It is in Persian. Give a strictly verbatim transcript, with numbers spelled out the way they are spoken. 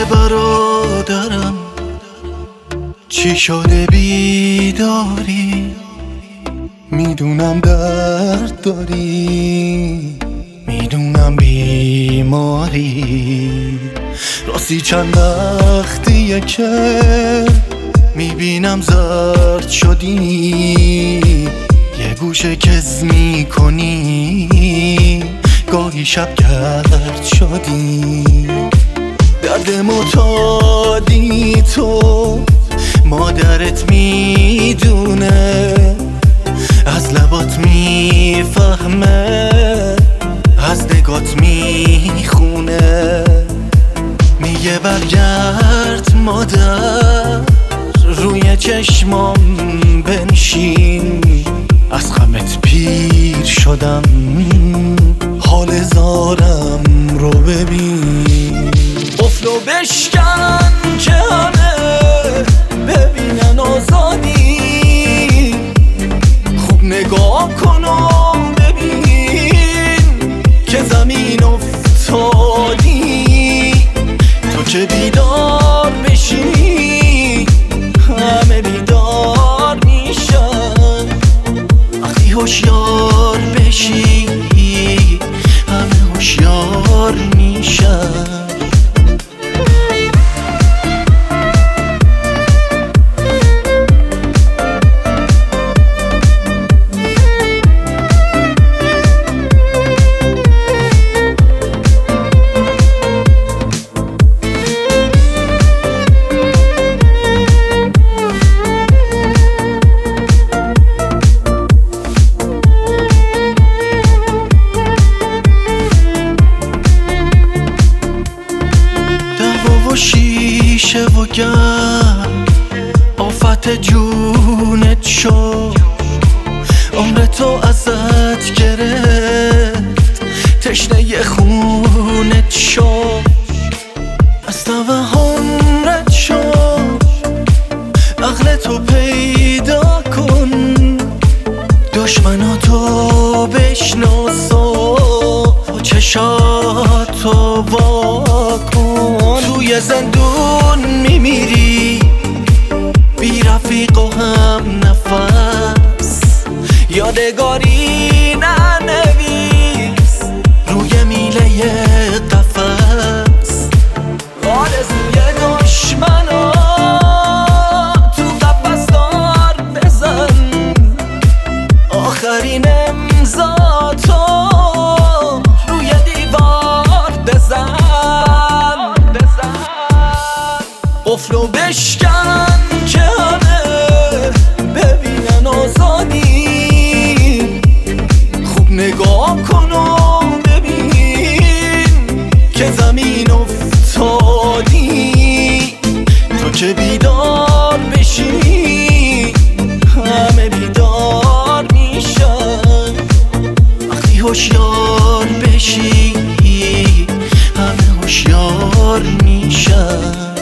برادرم چی شده بیداری؟ میدونم درد داری، میدونم بیماری. راستی چند وقتیه که میبینم زرد شدی، یه گوشه کز میکنی، گاهی شب گرد شدی. درد معتادی تو مادرت میدونه، از لبات میفهمه، از نگات میخونه. میگه برگرد مادر، روی چشمام بنشین، از غمت پیر شدم، حال زارم رو ببین. قفلو بشکن که همه ببینن آزادی، خوب نگاه کن و ببین که زمین افتادی. تو که بیدار بشی همه بیدار میشن، وقتی هوشیار بشی همه هوشیار میشن. شیشه و گرد آفت جونت شد، عمر تو ازت گرفت، تشنه خونت شد، از توهم رد شد. عقل تو پیدا کن، دشمناتو بشناسا، چشاتو وا کن. توی زندون میمیری بی رفیق و هم نفس، یادگاری ننویس روی میله قفس. آرزوی دشمنا تو قفس دار بزن، آخرین امضا تو روی دیوار بزن. قفلو بشکن که همه ببینن آزادی، خوب نگاه کن و ببین که زمین افتادی. تو که بیدار بشی همه بیدار میشن، وقتی هوشیار بشی همه هوشیار میشن.